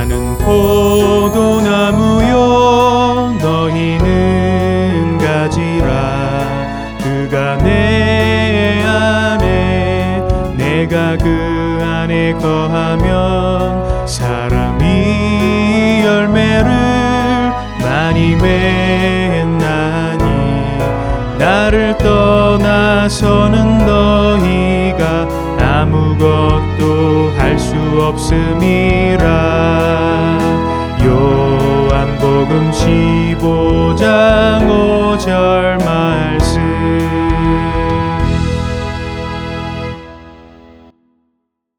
나는 포도나무요 너희는 가지라. 그가 내 안에 내가 그 안에 거하면 사람이 열매를 많이 맺나니 나를 떠나서는 너희가 아무것도 할 수 없음이